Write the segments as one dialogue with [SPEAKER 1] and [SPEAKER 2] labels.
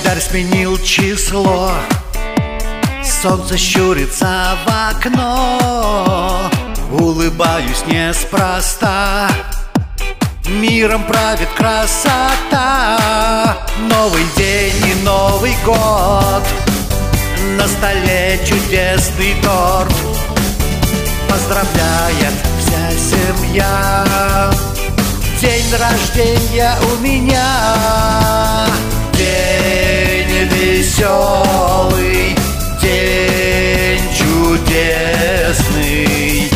[SPEAKER 1] Календарь сменил число, солнце щурится в окно. Улыбаюсь неспроста, миром правит красота. Новый день и Новый год, на столе чудесный торт. Поздравляет вся семья, день рождения у меня. День веселый, день чудесный,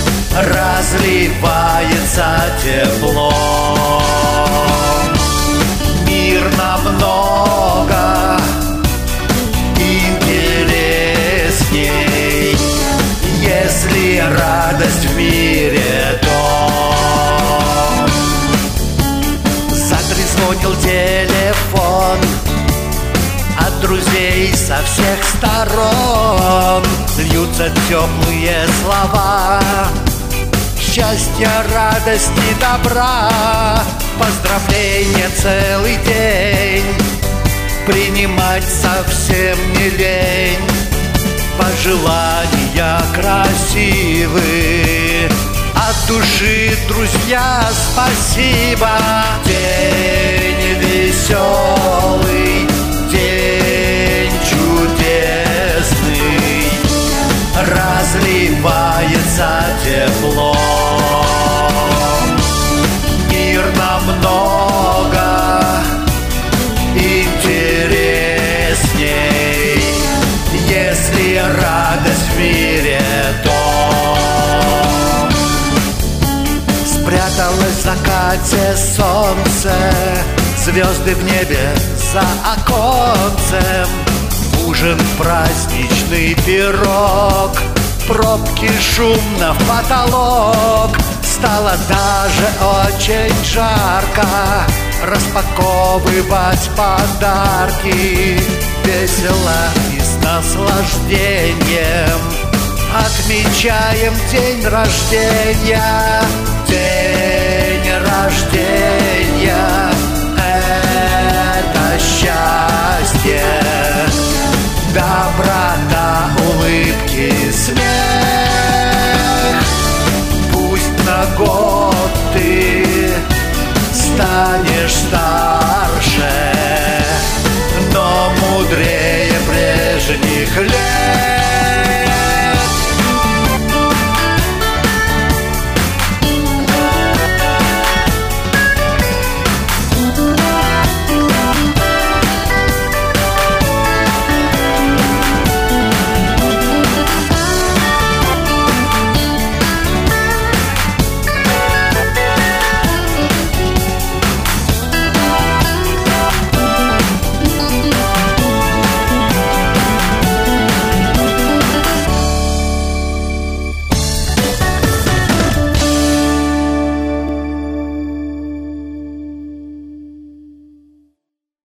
[SPEAKER 1] разливается тепло. Мир намного интересней, если радость в мире дом. Затрезвонил телефон от друзей со всех сторон. Льются теплые слова счастья, радости, добра. Поздравления целый день, принимать совсем не лень. Пожелания красивые, от души, друзья, спасибо. День веселый, день чудесный, разливается тепло. Мир намного интересней, если радость в мире дом. Спряталось в закате солнце, звезды в небе за оконцем. Ужин, праздничный пирог, пробки шумно в потолок. Стало даже очень жарко распаковывать подарки. Весело и с наслаждением отмечаем день рождения. День рождения